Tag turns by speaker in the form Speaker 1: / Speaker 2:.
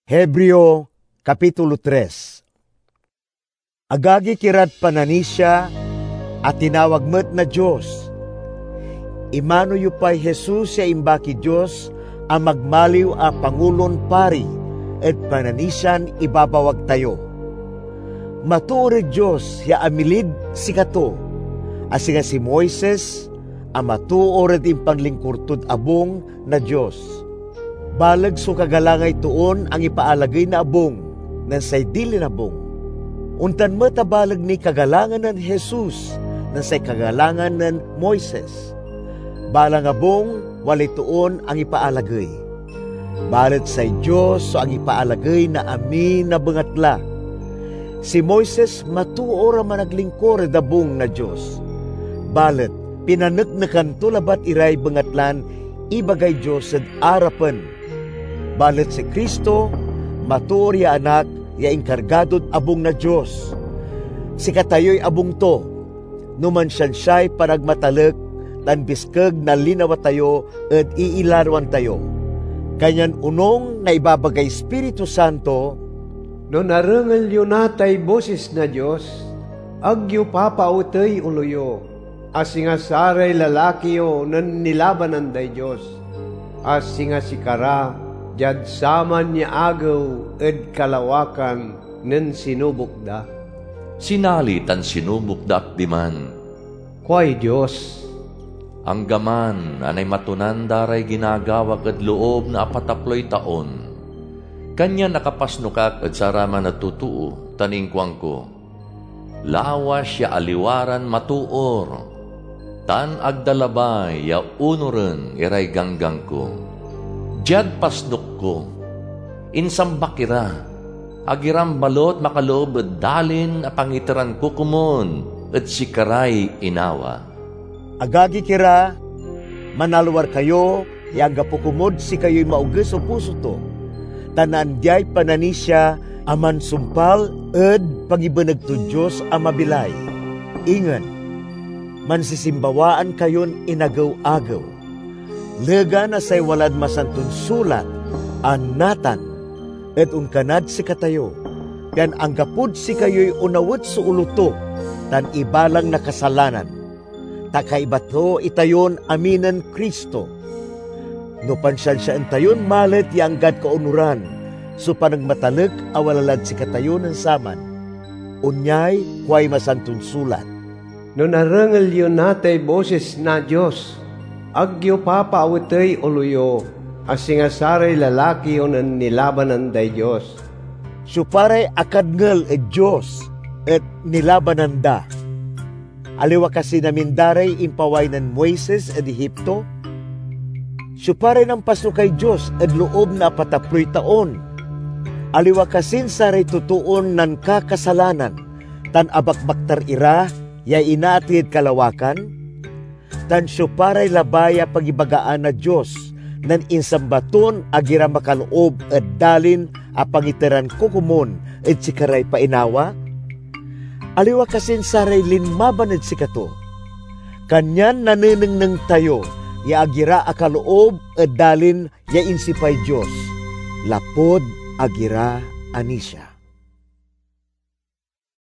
Speaker 1: Hebreo, Kapitulo 3. Agagi kirat pananisya at tinawag met na Diyos. Imano yu pa'y Jesus ya imbaki Diyos ang magmaliw a Pangulon Pari at pananisan ibabawag tayo. Matuorig Diyos ya amilid si kato, asi nga si Moises ang matuorig in panglingkurtod abong na Diyos. Balag so kagalangay tuon ang ipaalagay na abong ng say dili na abong. Untan matabalag ni kagalangan ng Jesus ng say kagalangan ng Moises. Balang abong walay tuon ang ipaalagay. Balat say Diyos so ang ipaalagay na amin na bangatla. Si Moises matuora managlingkor dabong na Diyos. Balat pinanagnakan tulabat iray bangatlan ibagay Diyos sa arapan. Balat si Kristo, matuori anak, ya inkargadod abong na Diyos. Si katayo'y abong to, numan siya'y panagmatalek, tan biskag na linawa tayo at iilarwan tayo. Kanyan unong na ibabagay Espiritu Santo,
Speaker 2: no narangal yu natay boses na Diyos, agyo papautay uluyo, asi nga saray lalaki yo nan nilabanan day Diyos, asi nga si kara, jad saman niya agaw ed kalawakan nen sinubok da.
Speaker 3: Sinalit ang sinubok da diman.
Speaker 2: Kuay Diyos.
Speaker 3: Ang gaman anay matunan daray ginagawag at loob na 40 taon. Kanya nakapasnukak at saraman na tutuo, taningkwang ko. Lawas siya aliwaran matuor. Tan agdalabay ya unuren iray ganggang ko. Diyad pasnuk ko, insambakira, agiram balot makaloob at dalin a pangiteran ko kumon at sikaray inawa.
Speaker 1: agagi kira, manalwar kayo, yaga pukumod si kayo'y mauges o puso to. Tanan diyay pananisya, aman sumpal, ed pagibanag to Diyos amabilay. Ingan, mansisimbawaan kayon inagaw-agaw. Lega na say walad masantun sulat, anatan, et unkanad si katayo, yan ang gapud si kayo'y unawet sa uluto, tan ibalang nakasalanan. Takaibato itayon aminan Kristo. No pansyan siya entayon malet yang gad kaunuran, so panagmatalag awalalad si katayo ng saman. Unyay, kuay masantun sulat.
Speaker 2: No narangal yu natay boses na Diyos, agyo papaawitay uluyo, asi nga saray lalaki yo nan nilabanan day Diyos.
Speaker 1: Suparay akadngal e Diyos et nilabanan da. Aliwa kasi namin daray impaway ng Moises ed Ehipto. Suparay ng pasukay Diyos ed loob na 40 taon. Aliwa kasin saray tutuon nan kakasalanan, tan abakbaktar ira, ya inaatid kalawakan, tan suparay labaya pagibagaan na Diyos, nan insambaton agira makaloob at dalin a pangiteran kukumon at sikaray painawa. Aliwa kasin saray linmaban at sikato. Kanyan naninengneng tayo, ya agira akaloob at dalin ya insipay Diyos. Lapod agira anisya.